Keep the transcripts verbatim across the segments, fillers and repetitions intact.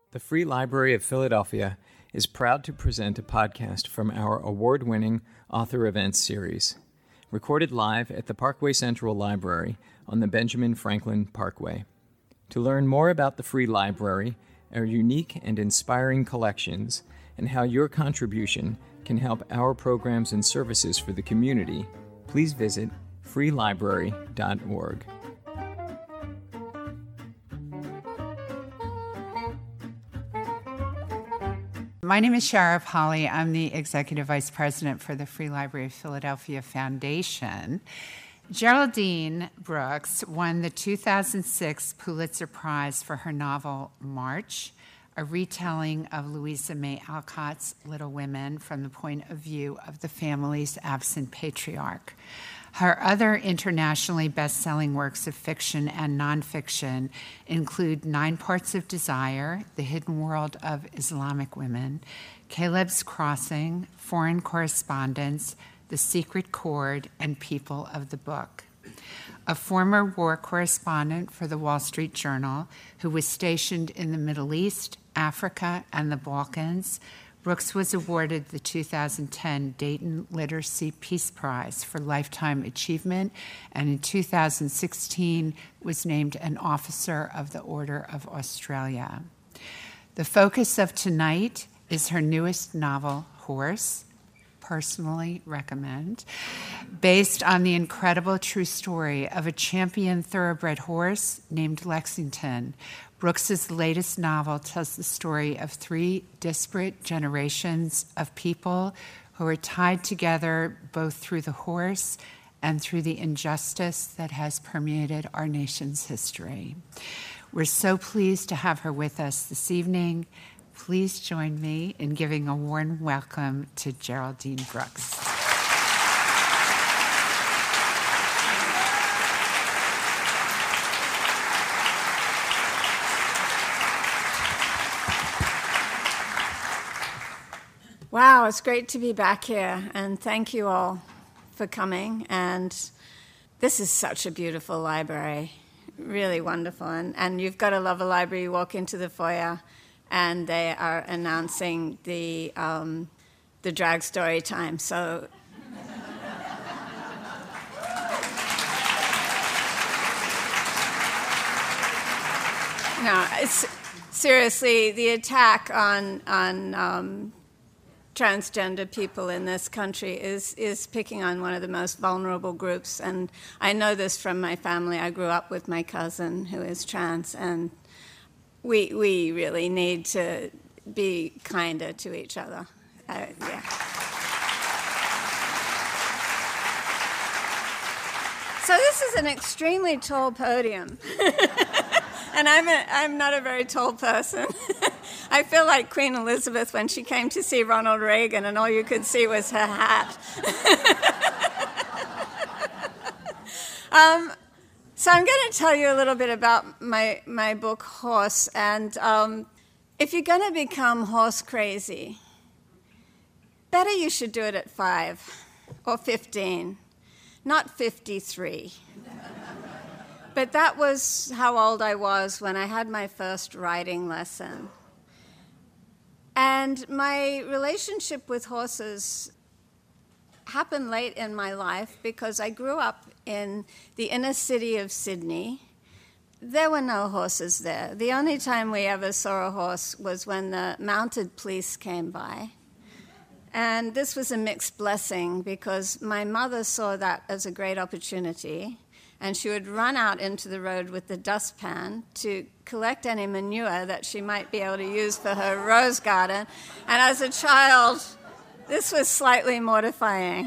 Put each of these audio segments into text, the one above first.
The Free Library of Philadelphia is proud to present a podcast from our award-winning Author Events series, recorded live at the Parkway Central Library on the Benjamin Franklin Parkway. To learn more about the Free Library, our unique and inspiring collections, and how your contribution can help our programs and services for the community, please visit free library dot org. My name is Sharif Holly. I'm the Executive Vice President for the Free Library of Philadelphia Foundation. Geraldine Brooks won the two thousand six Pulitzer Prize for her novel March, a retelling of Louisa May Alcott's Little Women from the point of view of the family's absent patriarch. Her other internationally best-selling works of fiction and nonfiction include Nine Parts of Desire, The Hidden World of Islamic Women, Caleb's Crossing, Foreign Correspondence, The Secret Chord, and People of the Book. A former war correspondent for the Wall Street Journal who was stationed in the Middle East, Africa, and the Balkans, Brooks was awarded the two thousand ten Dayton Literacy Peace Prize for Lifetime Achievement, and in two thousand sixteen was named an Officer of the Order of Australia. The focus of tonight is her newest novel, Horse, personally recommend, based on the incredible true story of a champion thoroughbred horse named Lexington. Brooks's latest novel tells the story of three disparate generations of people who are tied together both through the horse and through the injustice that has permeated our nation's history. We're so pleased to have her with us this evening. Please join me in giving a warm welcome to Geraldine Brooks. Wow, it's great to be back here, and thank you all for coming. And this is such a beautiful library, really wonderful. And, and you've got to love a library. You walk into the foyer, and they are announcing the um, the drag story time. So no, it's seriously the attack on on um, transgender people in this country is is picking on one of the most vulnerable groups. And I know this from my family. I grew up with my cousin who is trans, and we we really need to be kinder to each other. Uh, yeah. So this is an extremely tall podium. And I'm a, I'm not a very tall person. I feel like Queen Elizabeth when she came to see Ronald Reagan and all you could see was her hat. um, so I'm going to tell you a little bit about my, my book, Horse. And um, if you're going to become horse crazy, better you should do it at five or fifteen, not fifty-three. But that was how old I was when I had my first riding lesson. And my relationship with horses happened late in my life because I grew up in the inner city of Sydney. There were no horses there. The only time we ever saw a horse was when the mounted police came by. And this was a mixed blessing because my mother saw that as a great opportunity. And she would run out into the road with the dustpan to collect any manure that she might be able to use for her rose garden. And as a child, this was slightly mortifying.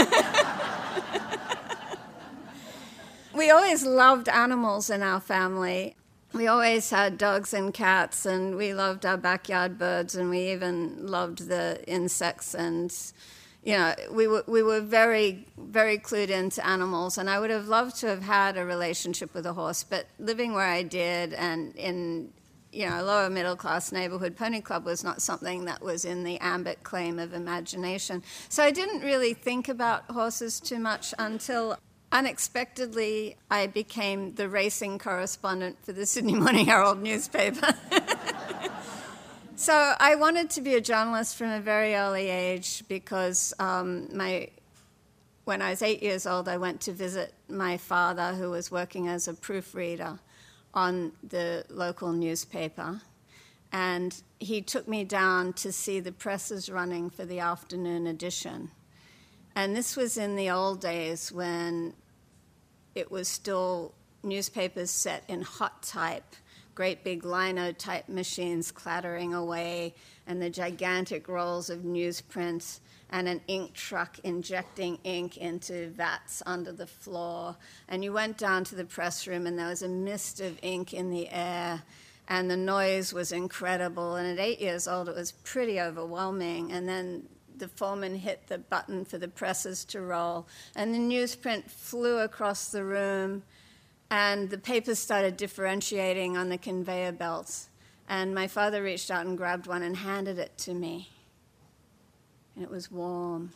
We always loved animals in our family. We always had dogs and cats, and we loved our backyard birds, and we even loved the insects and you know, we were we were very, very clued into animals, and I would have loved to have had a relationship with a horse, but living where I did and in, you know, a lower middle class neighborhood, Pony Club was not something that was in the ambit claim of imagination. So I didn't really think about horses too much until unexpectedly I became the racing correspondent for the Sydney Morning Herald newspaper. So I wanted to be a journalist from a very early age because um, my, when I was eight years old, I went to visit my father, who was working as a proofreader on the local newspaper. And he took me down to see the presses running for the afternoon edition. And this was in the old days when it was still newspapers set in hot type, great big linotype machines clattering away, and the gigantic rolls of newsprint, and an ink truck injecting ink into vats under the floor. And you went down to the press room, and there was a mist of ink in the air, and the noise was incredible. And at eight years old, it was pretty overwhelming. And then the foreman hit the button for the presses to roll, and the newsprint flew across the room, and the papers started differentiating on the conveyor belts. And my father reached out and grabbed one and handed it to me. And it was warm.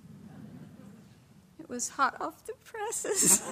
It was hot off the presses.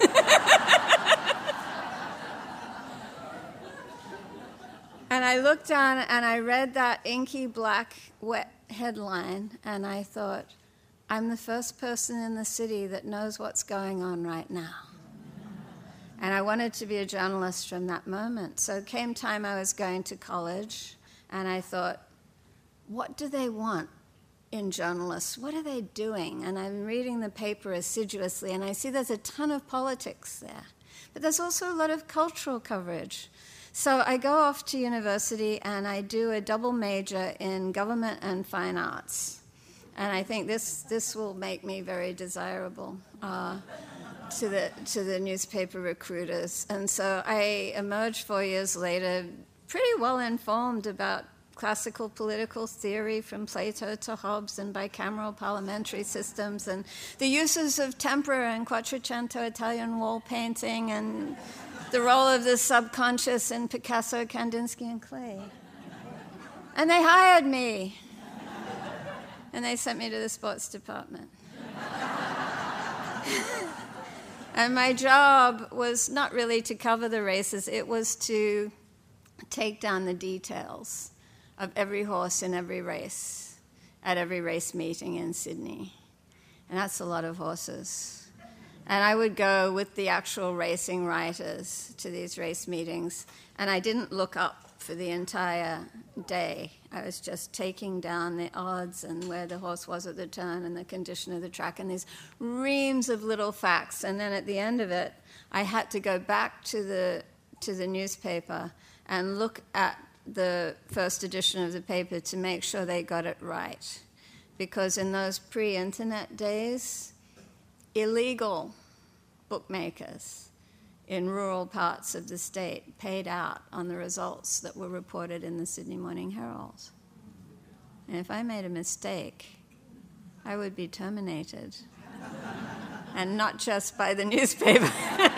And I looked down and I read that inky black wet headline, and I thought, I'm the first person in the city that knows what's going on right now. And I wanted to be a journalist from that moment. So came time I was going to college, and I thought, what do they want in journalists? What are they doing? And I'm reading the paper assiduously, and I see there's a ton of politics there. But there's also a lot of cultural coverage. So I go off to university, and I do a double major in government and fine arts. And I think this, this will make me very desirable uh, to the to the newspaper recruiters. And so I emerged four years later pretty well informed about classical political theory from Plato to Hobbes and bicameral parliamentary systems and the uses of tempera and Quattrocento Italian wall painting and the role of the subconscious in Picasso, Kandinsky, and Klee. And they hired me. And they sent me to the sports department. And my job was not really to cover the races, it was to take down the details of every horse in every race, at every race meeting in Sydney. And that's a lot of horses. And I would go with the actual racing writers to these race meetings, and I didn't look up for the entire day. I was just taking down the odds and where the horse was at the turn and the condition of the track and these reams of little facts. And then at the end of it, I had to go back to the to the newspaper and look at the first edition of the paper to make sure they got it right. Because in those pre-internet days, illegal bookmakers in rural parts of the state paid out on the results that were reported in the Sydney Morning Herald. And if I made a mistake, I would be terminated. And not just by the newspaper.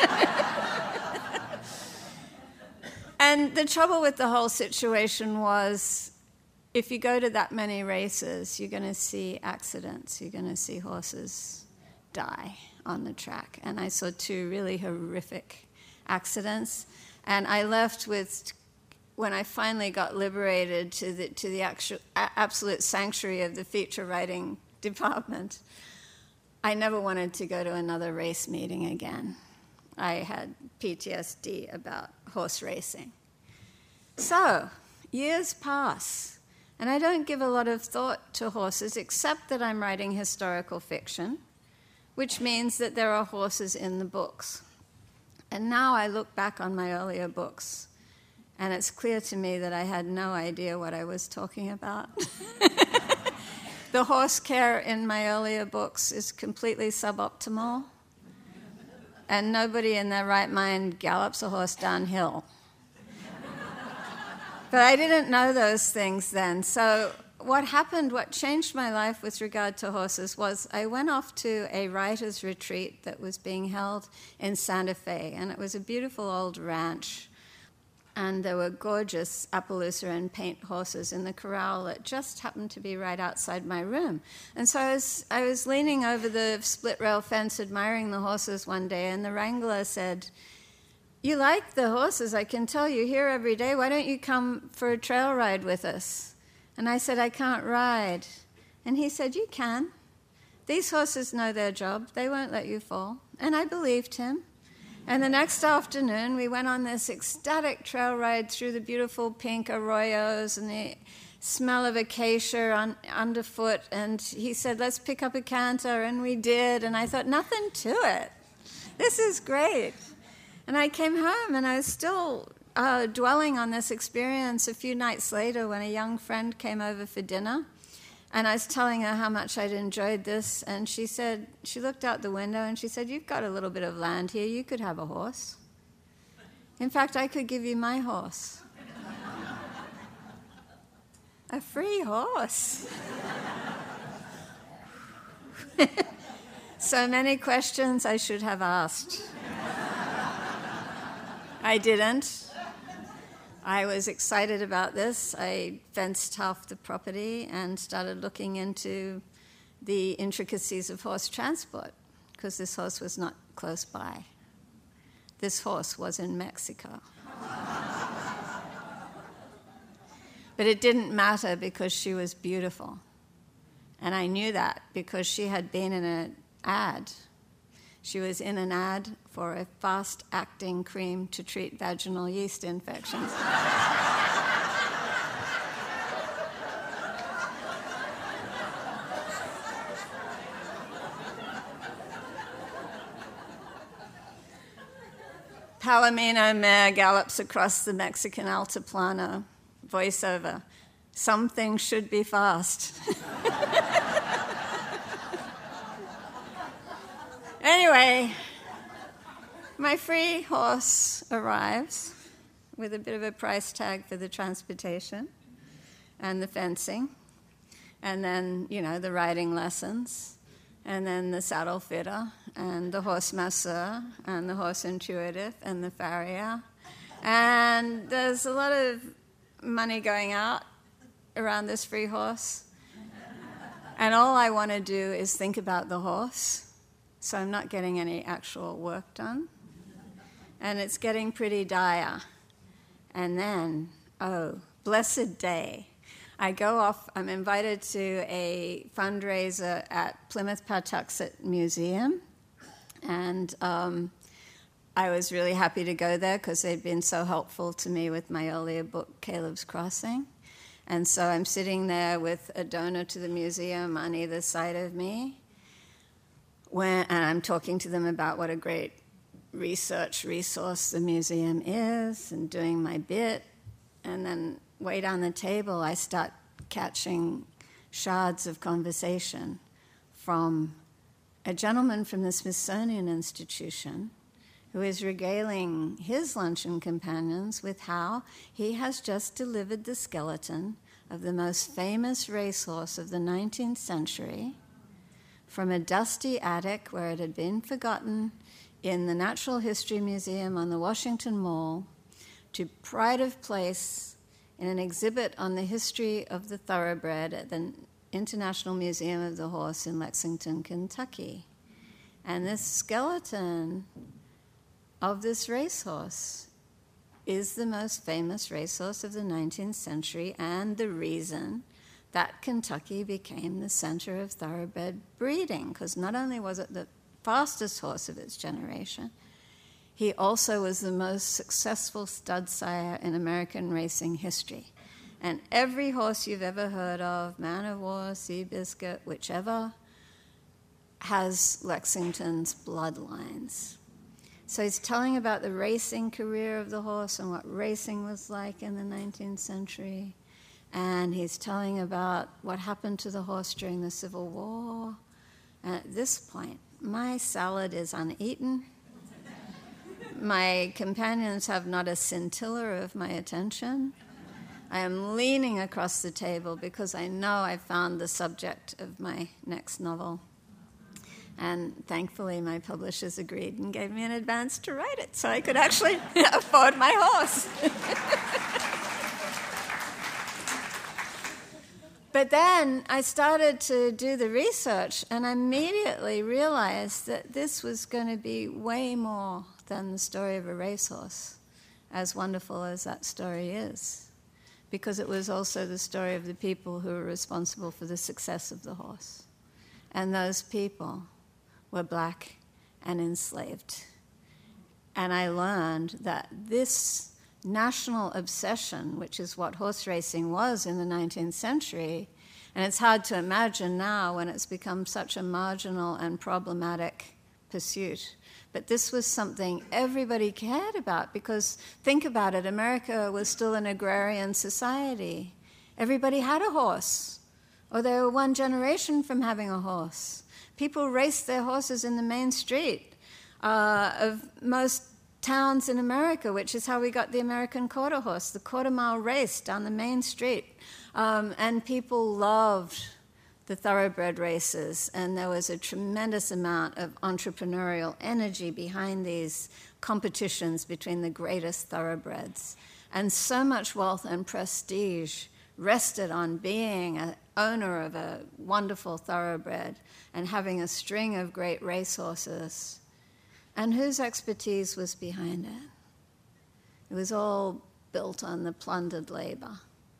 And the trouble with the whole situation was, if you go to that many races, you're going to see accidents. You're going to see horses die on the track. And I saw two really horrific accidents. And I left with, when I finally got liberated to the to the actual, absolute sanctuary of the feature writing department, I never wanted to go to another race meeting again. I had P T S D about horse racing. So, years pass, and I don't give a lot of thought to horses, except that I'm writing historical fiction, which means that there are horses in the books. And now I look back on my earlier books, and it's clear to me that I had no idea what I was talking about. The horse care in my earlier books is completely suboptimal, and nobody in their right mind gallops a horse downhill. But I didn't know those things then. So what happened, what changed my life with regard to horses was I went off to a writer's retreat that was being held in Santa Fe, and it was a beautiful old ranch. And there were gorgeous Appaloosa and paint horses in the corral that just happened to be right outside my room. And so I was, I was leaning over the split rail fence admiring the horses one day, and the wrangler said, "You like the horses, I can tell. You're here every day. Why don't you come for a trail ride with us?" And I said, I can't ride. And he said, you can. These horses know their job. They won't let you fall. And I believed him. And the next afternoon, we went on this ecstatic trail ride through the beautiful pink arroyos and the smell of acacia on, underfoot. And he said, let's pick up a canter. And we did. And I thought, nothing to it. This is great. And I came home, and I was still uh, dwelling on this experience a few nights later when a young friend came over for dinner. And I was telling her how much I'd enjoyed this, and she said, she looked out the window and she said, you've got a little bit of land here, you could have a horse. In fact, I could give you my horse. A free horse. So many questions I should have asked. I didn't. I was excited about this. I fenced half the property and started looking into the intricacies of horse transport, because this horse was not close by. This horse was in Mexico. But it didn't matter because she was beautiful. And I knew that because she had been in an ad. She was in an ad for a fast-acting cream to treat vaginal yeast infections. Palomino mare gallops across the Mexican Altiplano. Voiceover. Something should be fast. Anyway, my free horse arrives with a bit of a price tag for the transportation and the fencing, and then, you know, the riding lessons, and then the saddle fitter, and the horse masseur, and the horse intuitive, and the farrier. And there's a lot of money going out around this free horse. And all I want to do is think about the horse. So I'm not getting any actual work done. And it's getting pretty dire. And then, oh, blessed day. I go off, I'm invited to a fundraiser at Plymouth Patuxet Museum. And um, I was really happy to go there because they'd been so helpful to me with my earlier book, Caleb's Crossing. And so I'm sitting there with a donor to the museum on either side of me. When, and I'm talking to them about what a great research resource the museum is and doing my bit. And then way down the table, I start catching shards of conversation from a gentleman from the Smithsonian Institution who is regaling his luncheon companions with how he has just delivered the skeleton of the most famous racehorse of the nineteenth century from a dusty attic where it had been forgotten in the Natural History Museum on the Washington Mall to pride of place in an exhibit on the history of the thoroughbred at the International Museum of the Horse in Lexington, Kentucky. And this skeleton of this racehorse is the most famous racehorse of the nineteenth century and the reason that Kentucky became the center of thoroughbred breeding, because not only was it the fastest horse of its generation, he also was the most successful stud sire in American racing history. And every horse you've ever heard of, Man of War, Seabiscuit, whichever, has Lexington's bloodlines. So he's telling about the racing career of the horse and what racing was like in the nineteenth century. And he's telling about what happened to the horse during the Civil War. And at this point, my salad is uneaten. My companions have not a scintilla of my attention. I am leaning across the table because I know I found the subject of my next novel. And thankfully, my publishers agreed and gave me an advance to write it so I could actually afford my horse. But then I started to do the research, and I immediately realized that this was going to be way more than the story of a racehorse, as wonderful as that story is. because it was also the story of the people who were responsible for the success of the horse. And those people were black and enslaved. And I learned that this national obsession, which is what horse racing was in the nineteenth century, and it's hard to imagine now when it's become such a marginal and problematic pursuit. But this was something everybody cared about, because think about it, America was still an agrarian society. Everybody had a horse, or they were one generation from having a horse. People raced their horses in the main street uh, of most towns in America, which is how we got the American quarter horse, the quarter mile race down the main street. Um, and people loved the thoroughbred races, and there was a tremendous amount of entrepreneurial energy behind these competitions between the greatest thoroughbreds. And so much wealth and prestige rested on being an owner of a wonderful thoroughbred and having a string of great racehorses. And whose expertise was behind it? It was all built on the plundered labor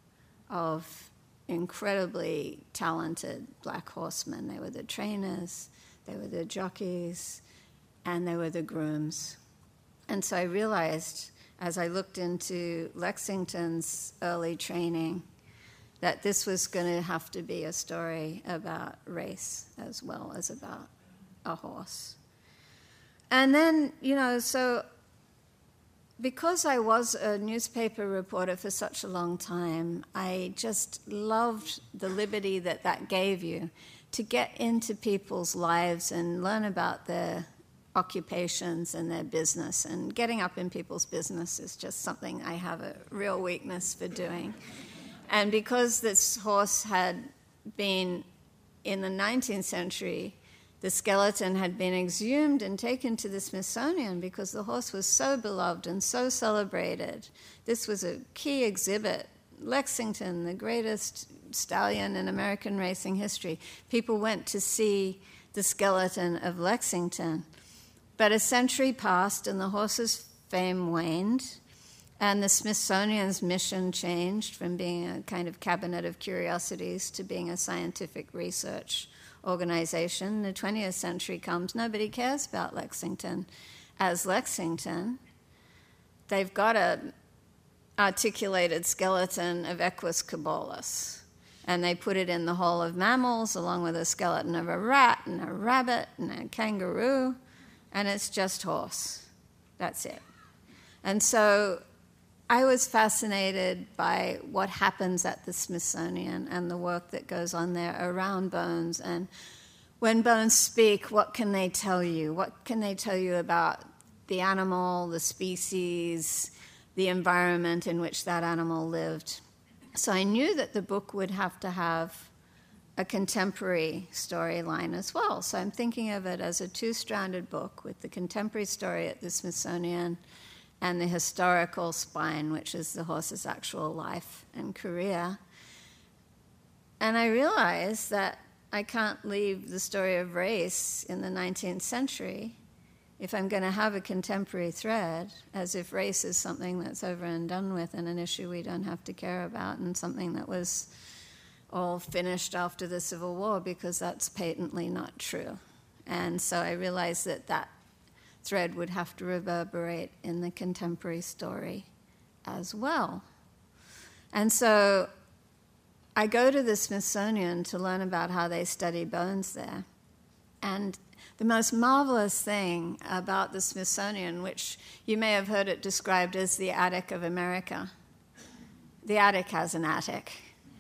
of incredibly talented black horsemen. They were the trainers, they were the jockeys, and they were the grooms. And so I realized, as I looked into Lexington's early training, that this was going to have to be a story about race as well as about a horse. And then, you know, so because I was a newspaper reporter for such a long time, I just loved the liberty that that gave you to get into people's lives and learn about their occupations and their business. And getting up in people's business is just something I have a real weakness for doing. And because this horse had been, in the nineteenth century, the skeleton had been exhumed and taken to the Smithsonian because the horse was so beloved and so celebrated. This was a key exhibit. Lexington, the greatest stallion in American racing history. People went to see the skeleton of Lexington. But a century passed and the horse's fame waned, and the Smithsonian's mission changed from being a kind of cabinet of curiosities to being a scientific research organization. The twentieth century comes, nobody cares about Lexington as Lexington. They've got an articulated skeleton of Equus caballus, and they put it in the Hall of Mammals along with a skeleton of a rat and a rabbit and a kangaroo, and it's just horse. That's it. And so I was fascinated by what happens at the Smithsonian and the work that goes on there around bones. And when bones speak, what can they tell you? What can they tell you about the animal, the species, the environment in which that animal lived? So I knew that the book would have to have a contemporary storyline as well. So I'm thinking of it as a two-stranded book with the contemporary story at the Smithsonian and the historical spine, which is the horse's actual life and career. And I realized that I can't leave the story of race in the nineteenth century if I'm going to have a contemporary thread, as if race is something that's over and done with and an issue we don't have to care about and something that was all finished after the Civil War, because that's patently not true. And so I realized that that thread would have to reverberate in the contemporary story as well. And so I go to the Smithsonian to learn about how they study bones there. And the most marvelous thing about the Smithsonian, which you may have heard it described as the attic of America, the attic has an attic.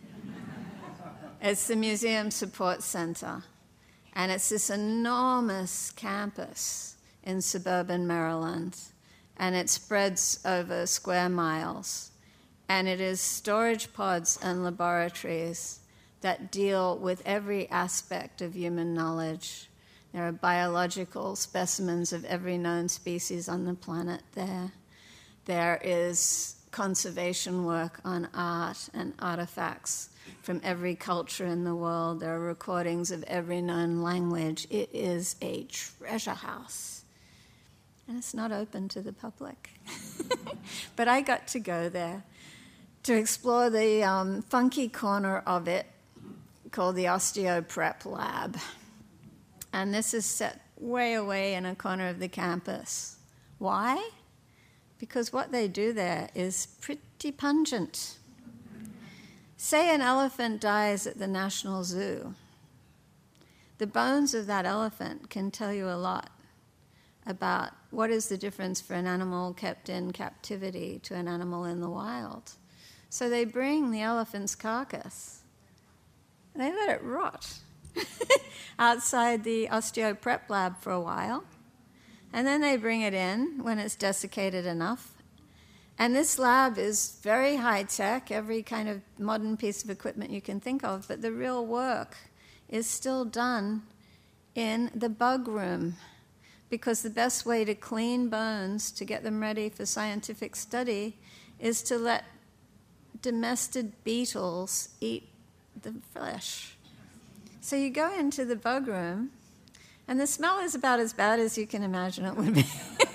It's the Museum Support Center, and it's this enormous campus in suburban Maryland, and it spreads over square miles. And it is storage pods and laboratories that deal with every aspect of human knowledge. There are biological specimens of every known species on the planet there. There is conservation work on art and artifacts from every culture in the world. There are recordings of every known language. It is a treasure house. And it's not open to the public. But I got to go there. to explore the um, funky corner of it called the OsteoPrep Lab. And this is set way away in a corner of the campus. Why? Because what they do there is pretty pungent. Say an elephant dies at the National Zoo. The bones of that elephant can tell you a lot about what is the difference for an animal kept in captivity to an animal in the wild. So they bring the elephant's carcass, they let it rot outside the OsteoPrep Lab for a while, and then they bring it in when it's desiccated enough. And this lab is very high-tech, every kind of modern piece of equipment you can think of, but the real work is still done in the bug room, because the best way to clean bones, to get them ready for scientific study, is to let domestic beetles eat the flesh. So you go into the bug room, and the smell is about as bad as you can imagine it would be.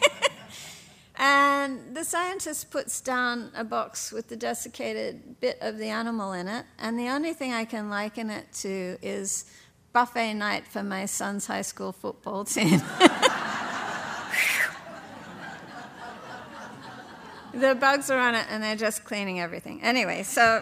And the scientist puts down a box with the desiccated bit of the animal in it, and the only thing I can liken it to is buffet night for my son's high school football team. The bugs are on it, and they're just cleaning everything. Anyway, so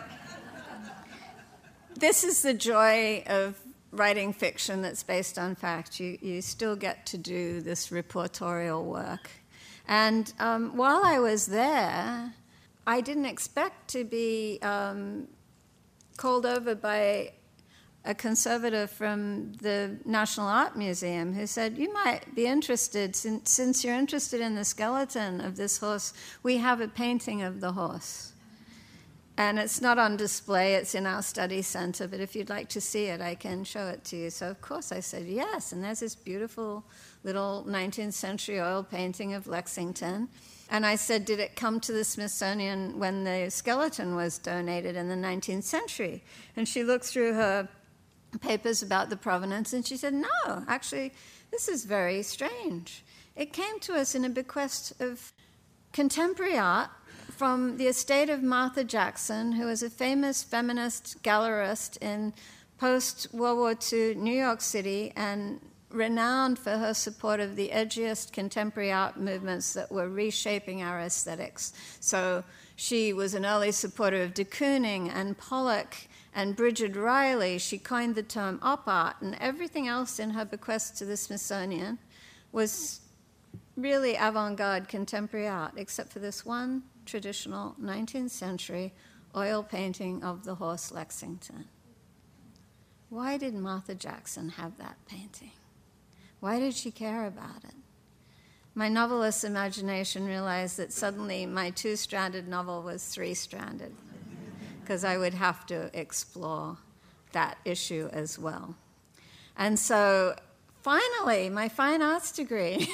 this is the joy of writing fiction that's based on fact. You, you still get to do this reportorial work. And um, while I was there, I didn't expect to be um, called over by a conservator from the National Art Museum who said, you might be interested, since, since you're interested in the skeleton of this horse, we have a painting of the horse. And it's not on display, it's in our study center, but if you'd like to see it, I can show it to you. So of course I said yes, and there's this beautiful little nineteenth century oil painting of Lexington. And I said, did it come to the Smithsonian when the skeleton was donated in the nineteenth century? And she looked through her papers about the provenance, and she said, no, actually, this is very strange. It came to us in a bequest of contemporary art from the estate of Martha Jackson, who was a famous feminist gallerist in post-World War Two New York City and renowned for her support of the edgiest contemporary art movements that were reshaping our aesthetics. So she was an early supporter of de Kooning and Pollock and Bridget Riley. She coined the term op art, and everything else in her bequest to the Smithsonian was really avant-garde contemporary art, except for this one traditional nineteenth century oil painting of the horse Lexington. Why did Martha Jackson have that painting? Why did she care about it? My novelist's imagination realized that suddenly my two-stranded novel was three-stranded, because I would have to explore that issue as well. And so finally, my fine arts degree,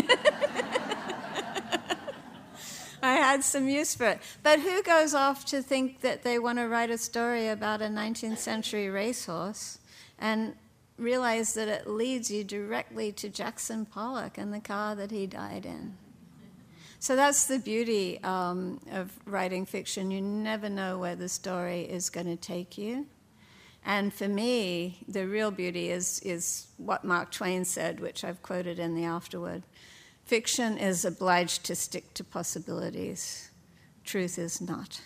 I had some use for it. But who goes off to think that they want to write a story about a nineteenth century racehorse and realize that it leads you directly to Jackson Pollock and the car that he died in? So that's the beauty um, of writing fiction. You never know where the story is going to take you. And for me, the real beauty is, is what Mark Twain said, which I've quoted in the afterword. Fiction is obliged to stick to possibilities. Truth is not.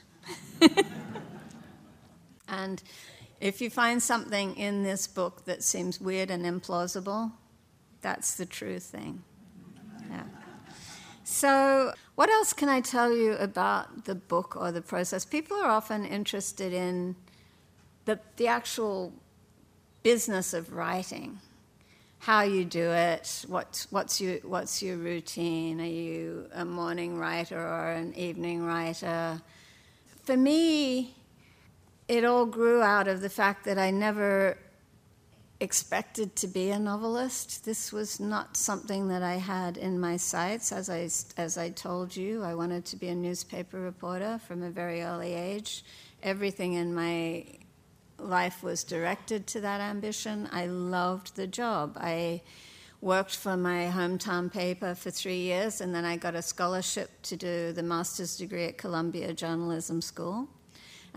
And if you find something in this book that seems weird and implausible, that's the true thing. Yeah. So what else can I tell you about the book or the process? People are often interested in the, the actual business of writing, how you do it, what, what's, your, what's your routine, are you a morning writer or an evening writer? For me, it all grew out of the fact that I never expected to be a novelist. This was not something that I had in my sights. As I, as I told you, I wanted to be a newspaper reporter from a very early age. Everything in my life was directed to that ambition. I loved the job. I worked for my hometown paper for three years, and then I got a scholarship to do the master's degree at Columbia Journalism School.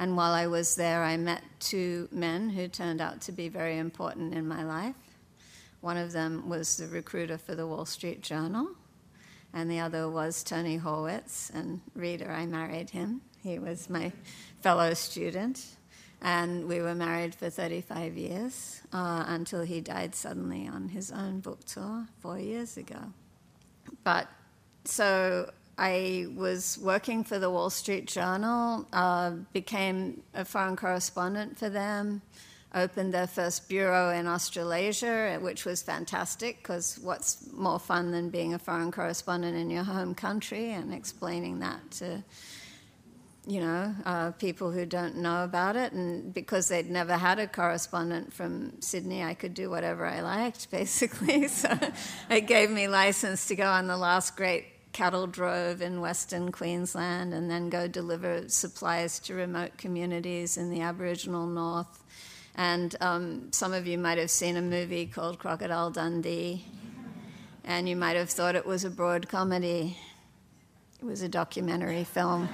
And while I was there, I met two men who turned out to be very important in my life. One of them was the recruiter for the Wall Street Journal, and the other was Tony Horwitz. And Rita, I married him. He was my fellow student. And we were married for thirty-five years uh, until he died suddenly on his own book tour four years ago. But so I was working for the Wall Street Journal, uh, became a foreign correspondent for them, opened their first bureau in Australasia, which was fantastic, because what's more fun than being a foreign correspondent in your home country and explaining that to you know, uh, people who don't know about it. And because they'd never had a correspondent from Sydney, I could do whatever I liked, basically. So it gave me license to go on the last great cattle drove in Western Queensland and then go deliver supplies to remote communities in the Aboriginal North. And um, some of you might have seen a movie called Crocodile Dundee, and you might have thought it was a broad comedy. It was a documentary film.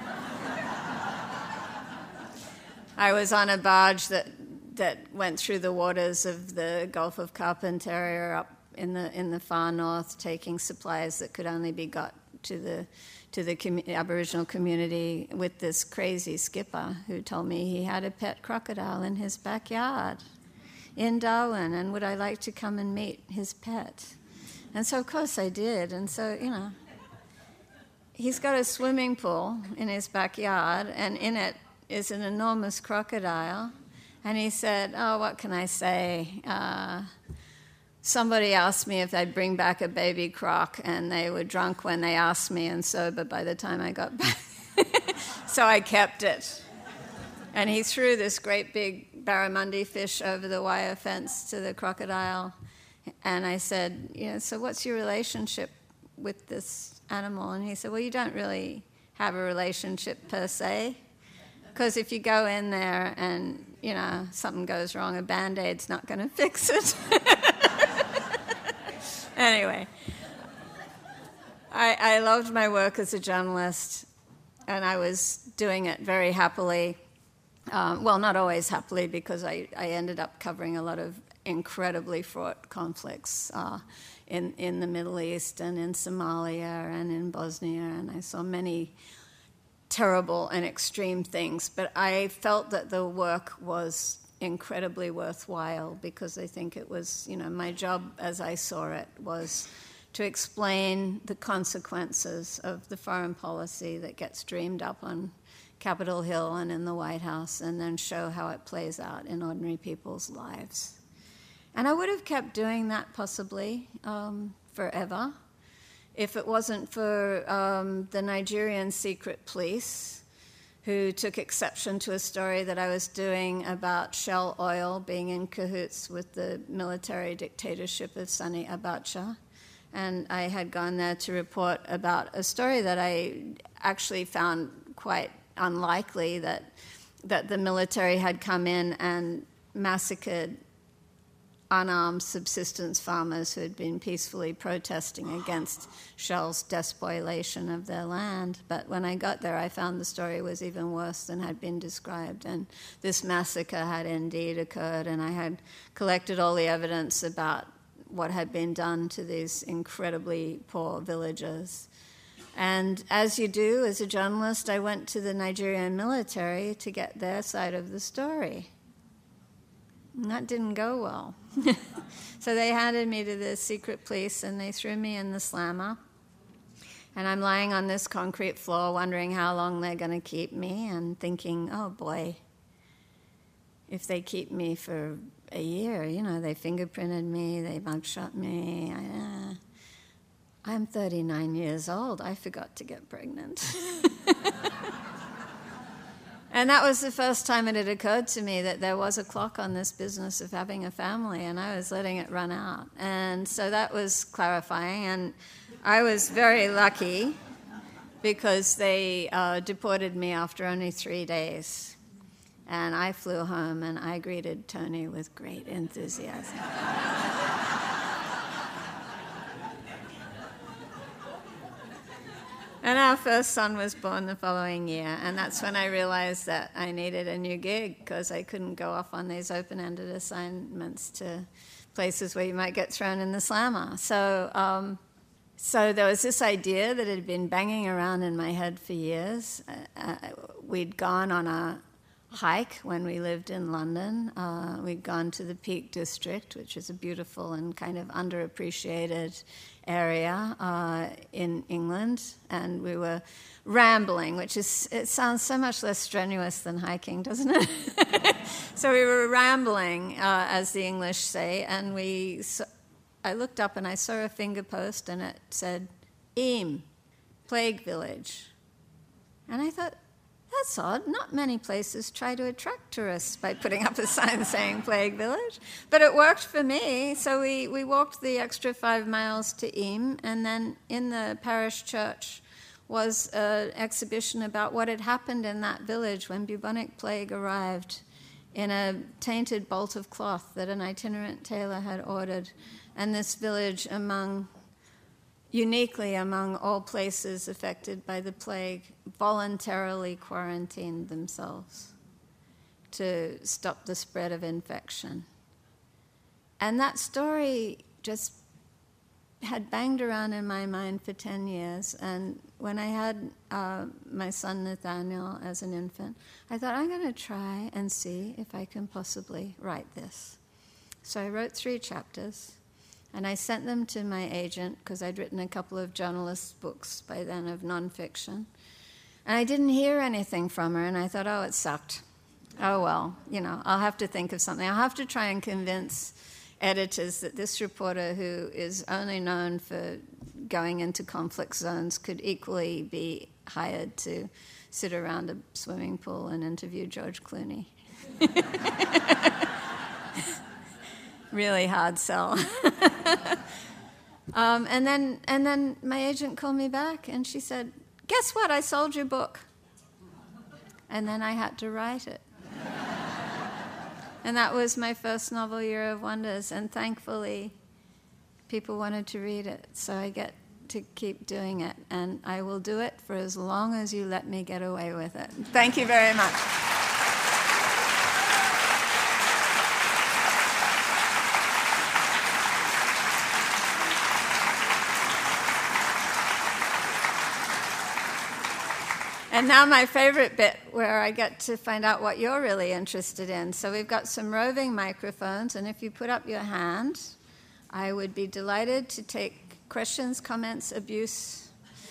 I was on a barge that that went through the waters of the Gulf of Carpentaria up in the in the far north, taking supplies that could only be got to the to the com- Aboriginal community with this crazy skipper who told me he had a pet crocodile in his backyard in Darwin, and would I like to come and meet his pet? And so, of course, I did. And so, you know, he's got a swimming pool in his backyard, and in it is an enormous crocodile. And he said, oh, what can I say? Uh, somebody asked me if they'd bring back a baby croc, and they were drunk when they asked me and sober by the time I got back. So I kept it. And he threw this great big barramundi fish over the wire fence to the crocodile. And I said, you know, so what's your relationship with this animal? And he said, well, you don't really have a relationship per se. Because if you go in there and, you know, something goes wrong, a Band-Aid's not going to fix it. Anyway, I, I loved my work as a journalist, and I was doing it very happily. Um, well, not always happily, because I, I ended up covering a lot of incredibly fraught conflicts uh, in, in the Middle East and in Somalia and in Bosnia, and I saw many terrible and extreme things, but I felt that the work was incredibly worthwhile, because I think it was, you know, my job as I saw it was to explain the consequences of the foreign policy that gets dreamed up on Capitol Hill and in the White House, and then show how it plays out in ordinary people's lives. And I would have kept doing that possibly um, forever, if it wasn't for um, the Nigerian secret police, who took exception to a story that I was doing about Shell Oil being in cahoots with the military dictatorship of Sani Abacha. And I had gone there to report about a story that I actually found quite unlikely, that that the military had come in and massacred unarmed subsistence farmers who had been peacefully protesting against Shell's despoilation of their land. But when I got there, I found the story was even worse than had been described, and this massacre had indeed occurred, and I had collected all the evidence about what had been done to these incredibly poor villagers. And as you do as a journalist, I went to the Nigerian military to get their side of the story. And that didn't go well. So they handed me to the secret police, and they threw me in the slammer. And I'm lying on this concrete floor wondering how long they're going to keep me, and thinking, oh boy, if they keep me for a year, you know, they fingerprinted me, they mugshot me. I, uh, I'm thirty-nine years old. I forgot to get pregnant. And that was the first time it had occurred to me that there was a clock on this business of having a family, and I was letting it run out. And so that was clarifying, and I was very lucky because they uh, deported me after only three days. And I flew home, and I greeted Tony with great enthusiasm. And our first son was born the following year, and that's when I realized that I needed a new gig because I couldn't go off on these open-ended assignments to places where you might get thrown in the slammer. So, um, so there was this idea that had been banging around in my head for years. Uh, we'd gone on a hike when we lived in London. Uh, we'd gone to the Peak District, which is a beautiful and kind of underappreciated area uh, in England, and we were rambling, which is, it sounds so much less strenuous than hiking, doesn't it? So we were rambling, uh, as the English say, and we, so I looked up and I saw a finger post and it said, Eyam, Plague Village. And I thought, that's odd. Not many places try to attract tourists by putting up a sign saying Plague Village. But it worked for me. So we, we walked the extra five miles to Eyam, and then in the parish church was an exhibition about what had happened in that village when bubonic plague arrived in a tainted bolt of cloth that an itinerant tailor had ordered. And this village, among uniquely among all places affected by the plague, voluntarily quarantined themselves to stop the spread of infection. And that story just had banged around in my mind for ten years. And when I had uh, my son Nathaniel as an infant, I thought, I'm going to try and see if I can possibly write this. So I wrote three chapters. And I sent them to my agent because I'd written a couple of journalist books by then of nonfiction. And I didn't hear anything from her, and I thought, oh, it sucked. Oh, well, you know, I'll have to think of something. I'll have to try and convince editors that this reporter, who is only known for going into conflict zones, could equally be hired to sit around a swimming pool and interview George Clooney. Really hard sell. um, and then and then my agent called me back and she said, guess what, I sold your book. And then I had to write it. And that was my first novel, Year of Wonders, and thankfully people wanted to read it, so I get to keep doing it, and I will do it for as long as you let me get away with it. Thank you very much. And now my favorite bit, where I get to find out what you're really interested in. So we've got some roving microphones, and if you put up your hand, I would be delighted to take questions, comments, abuse.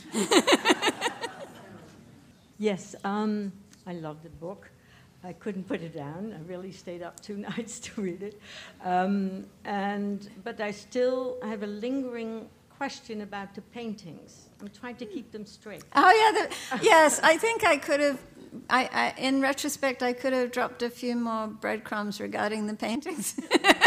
Yes, um, I love the book. I couldn't put it down. I really stayed up two nights to read it. Um, and but I still have a lingering question about the paintings. I'm trying to keep them straight. Oh, yeah. The, yes, I think I could have, I, I, in retrospect, I could have dropped a few more breadcrumbs regarding the paintings.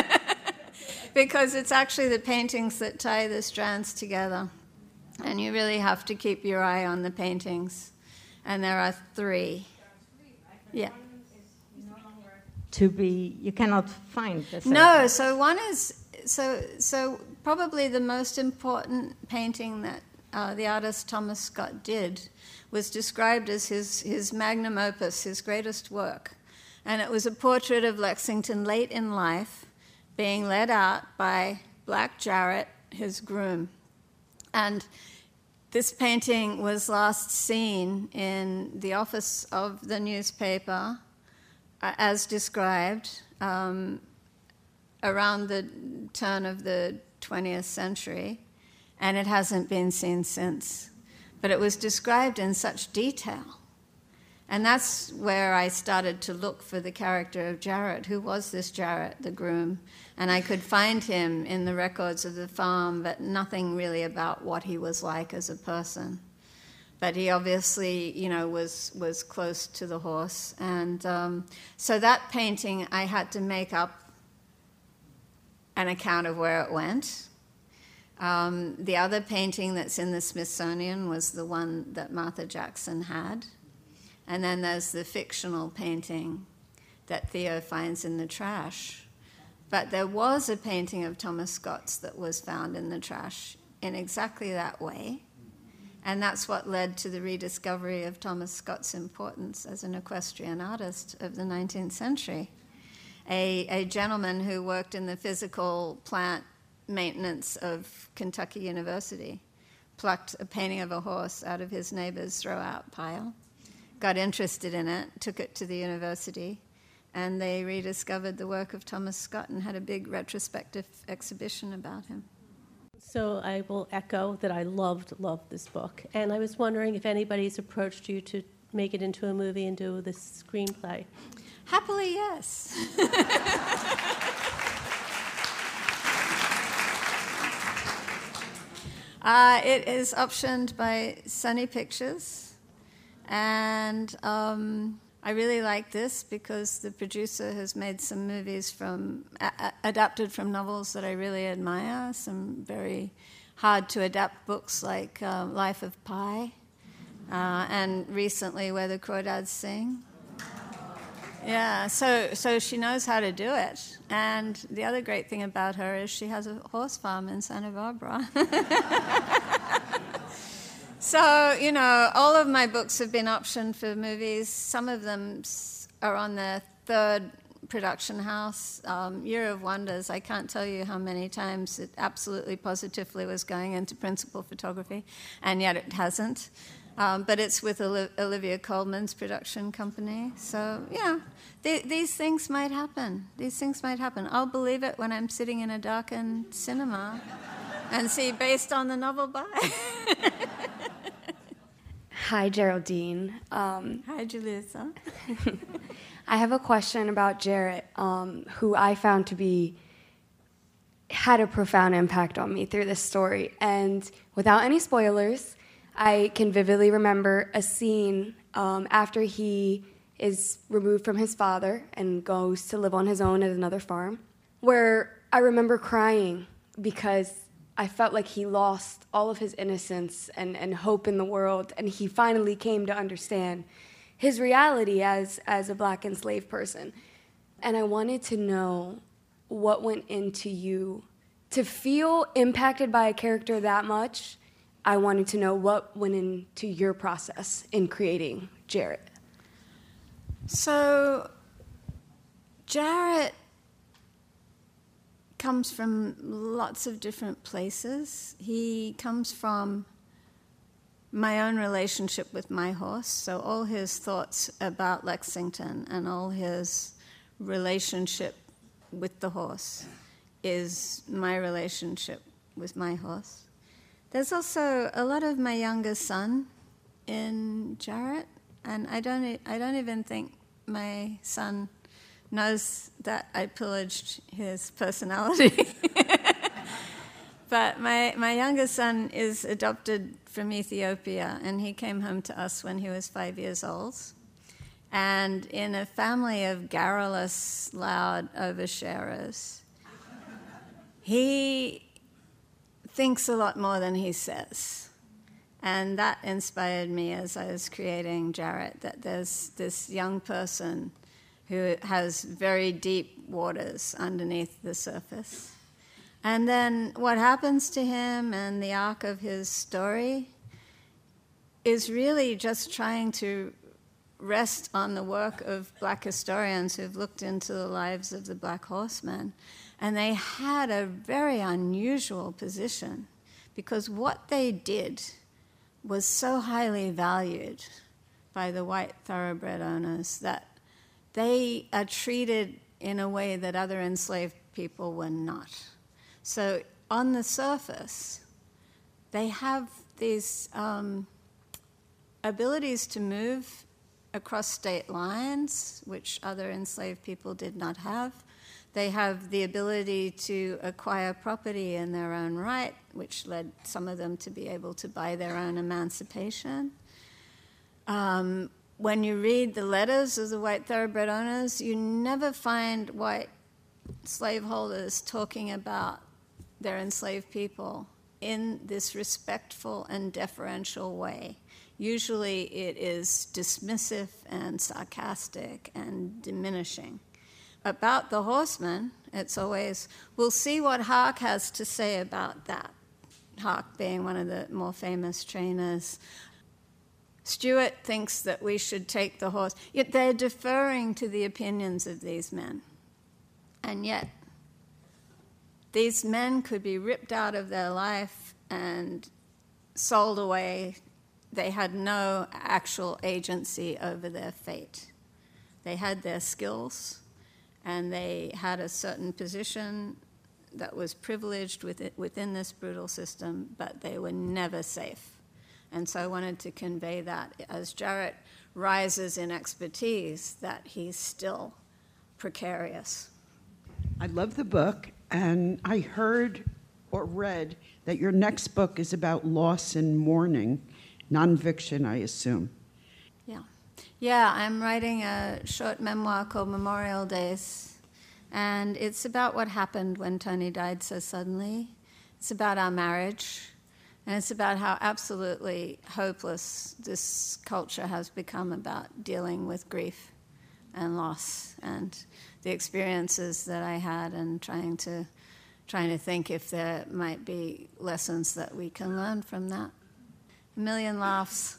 Because it's actually the paintings that tie the strands together. And you really have to keep your eye on the paintings. And there are three. Yeah. To be, you cannot find the No, so one is, so so probably the most important painting that uh, the artist Thomas Scott did was described as his, his magnum opus, his greatest work. And it was a portrait of Lexington late in life, being led out by Black Jarrett, his groom. And this painting was last seen in the office of the newspaper, uh, as described, um, around the turn of the twentieth century, and it hasn't been seen since. But it was described in such detail. And that's where I started to look for the character of Jarrett. Who was this Jarrett, the groom? And I could find him in the records of the farm, but nothing really about what he was like as a person. But he obviously, you know, was was close to the horse. And um, so that painting, I had to make up an account of where it went. Um, the other painting that's in the Smithsonian was the one that Martha Jackson had. And then there's the fictional painting that Theo finds in the trash. But there was a painting of Thomas Scott's that was found in the trash in exactly that way. And that's what led to the rediscovery of Thomas Scott's importance as an equestrian artist of the nineteenth century. A, a gentleman who worked in the physical plant maintenance of Kentucky University plucked a painting of a horse out of his neighbor's throw-out pile, got interested in it, took it to the university, and they rediscovered the work of Thomas Scott and had a big retrospective exhibition about him. So I will echo that I loved, loved this book. And I was wondering if anybody's approached you to make it into a movie and do this screenplay. Happily, yes. uh, it is optioned by Sony Pictures. And um, I really like this because the producer has made some movies from a- adapted from novels that I really admire, some very hard-to-adapt books like uh, Life of Pi, uh, and recently Where the Crawdads Sing. Yeah, so so she knows how to do it. And the other great thing about her is she has a horse farm in Santa Barbara. So, you know, all of my books have been optioned for movies. Some of them are on their third production house. Um, Year of Wonders, I can't tell you how many times it absolutely positively was going into principal photography, and yet it hasn't. Um, but it's with Olivia Colman's production company. So, yeah, th- these things might happen. These things might happen. I'll believe it when I'm sitting in a darkened cinema and see based on the novel by. Hi, Geraldine. Um, Hi, Julissa. I have a question about Jarrett, um, who I found to be had a profound impact on me through this story. And without any spoilers, I can vividly remember a scene um, after he is removed from his father and goes to live on his own at another farm, where I remember crying because I felt like he lost all of his innocence and, and hope in the world, and he finally came to understand his reality as, as a black enslaved person. And I wanted to know what went into you to feel impacted by a character that much. I wanted to know what went into your process in creating Jarrett. So, Jarrett comes from lots of different places. He comes from my own relationship with my horse, so all his thoughts about Lexington and all his relationship with the horse is my relationship with my horse. There's also a lot of my younger son in Jarrett, and I don't e- I don't even think my son knows that I pillaged his personality. But my, my youngest son is adopted from Ethiopia, and he came home to us when he was five years old. And in a family of garrulous, loud oversharers, he thinks a lot more than he says. And that inspired me as I was creating Jarrett, that there's this young person who has very deep waters underneath the surface. And then what happens to him and the arc of his story is really just trying to rest on the work of black historians who've looked into the lives of the Black Horsemen. And they had a very unusual position because what they did was so highly valued by the white thoroughbred owners that they are treated in a way that other enslaved people were not. So on the surface, they have these um, abilities to move across state lines, which other enslaved people did not have. They have the ability to acquire property in their own right, which led some of them to be able to buy their own emancipation. Um, when you read the letters of the white thoroughbred owners, you never find white slaveholders talking about their enslaved people in this respectful and deferential way. Usually it is dismissive and sarcastic and diminishing. About the horsemen, it's always, we'll see what Hark has to say about that. Haack being one of the more famous trainers. Stewart thinks that we should take the horse, yet they're deferring to the opinions of these men. And yet, these men could be ripped out of their life and sold away. They had no actual agency over their fate. They had their skills, and they had a certain position that was privileged within this brutal system, but they were never safe. And so I wanted to convey that as Jarrett rises in expertise, that he's still precarious. I love the book, and I heard or read that your next book is about loss and mourning, nonfiction, I assume. Yeah. Yeah, I'm writing a short memoir called Memorial Days, and it's about what happened when Tony died so suddenly. It's about our marriage, and it's about how absolutely hopeless this culture has become about dealing with grief and loss, and the experiences that I had, and trying to trying to think if there might be lessons that we can learn from that. A million laughs.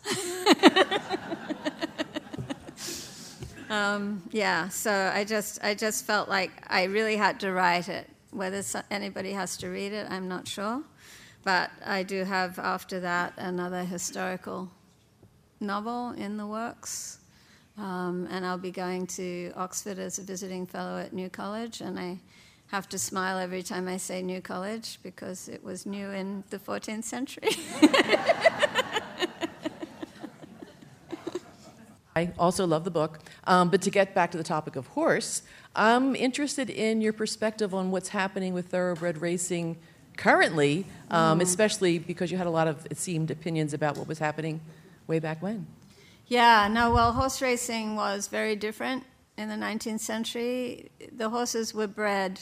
um, yeah, so I just I just felt like I really had to write it. Whether anybody has to read it, I'm not sure. But I do have, after that, another historical novel in the works. Um, and I'll be going to Oxford as a visiting fellow at New College, and I have to smile every time I say New College because it was new in the fourteenth century. I also love the book. Um, but to get back to the topic of horse, I'm interested in your perspective on what's happening with thoroughbred racing currently, um, mm. especially because you had a lot of, it seemed, opinions about what was happening way back when. Yeah, no, well, horse racing was very different in the nineteenth century. The horses were bred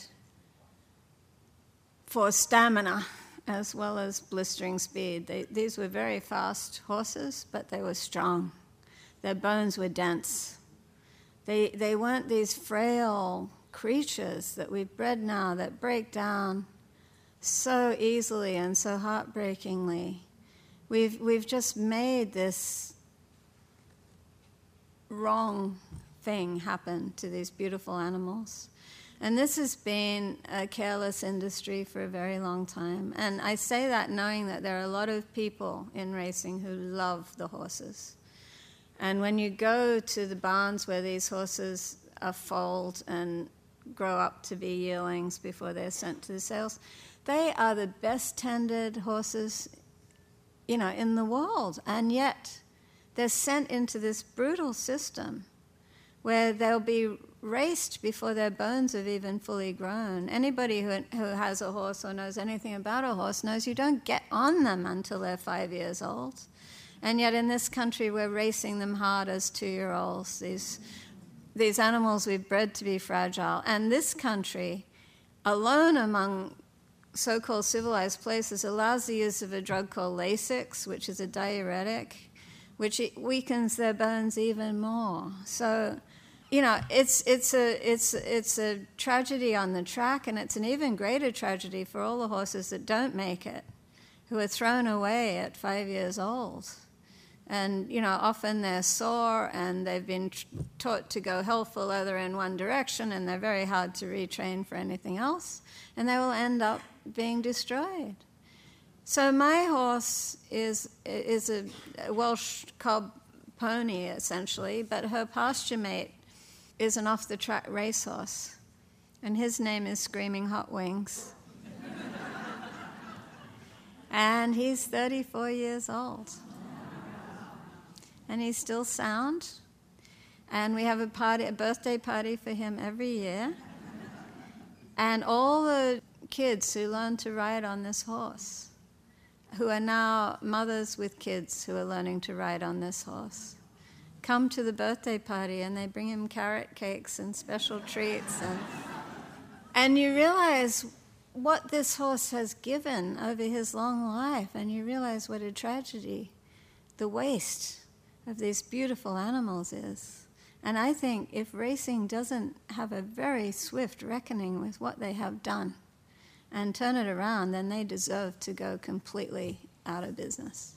for stamina as well as blistering speed. They, these were very fast horses, but they were strong. Their bones were dense. They, they weren't these frail creatures that we've bred now that break down so easily and so heartbreakingly. We've, we've just made this wrong thing happen to these beautiful animals. And this has been a careless industry for a very long time. And I say that knowing that there are a lot of people in racing who love the horses. And when you go to the barns where these horses are foaled and grow up to be yearlings before they're sent to the sales, they are the best tended horses, you know, in the world. And yet they're sent into this brutal system where they'll be raced before their bones have even fully grown. Anybody who, who has a horse or knows anything about a horse knows you don't get on them until they're five years old. And yet in this country, we're racing them hard as two-year-olds, these, these animals we've bred to be fragile. And this country, alone among so-called civilized places, allows the use of a drug called Lasix, which is a diuretic, which it weakens their bones even more. So, you know, it's, it's, a, it's, it's a tragedy on the track, and it's an even greater tragedy for all the horses that don't make it, who are thrown away at five years old. And, you know, often they're sore and they've been t- taught to go hell for leather in one direction, and they're very hard to retrain for anything else, and they will end up being destroyed. So my horse is, is a Welsh cob pony, essentially, but her pasture mate is an off-the-track racehorse, and his name is Screaming Hot Wings. And he's thirty-four years old. And he's still sound. And we have a party, a birthday party for him every year. And all the kids who learn to ride on this horse, who are now mothers with kids who are learning to ride on this horse, come to the birthday party, and they bring him carrot cakes and special treats. And, and you realize what this horse has given over his long life, and you realize what a tragedy the waste of these beautiful animals is. And I think if racing doesn't have a very swift reckoning with what they have done, and turn it around, then they deserve to go completely out of business.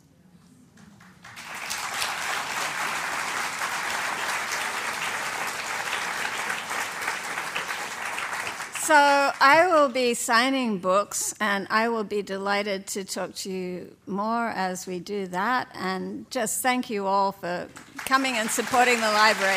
So I will be signing books, and I will be delighted to talk to you more as we do that. And just thank you all for coming and supporting the library.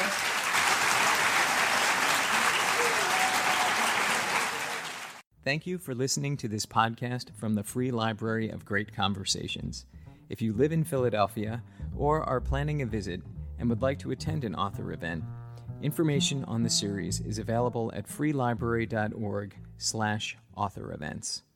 Thank you for listening to this podcast from the Free Library of Great Conversations. If you live in Philadelphia or are planning a visit and would like to attend an author event, information on the series is available at freelibrary dot org slash author events.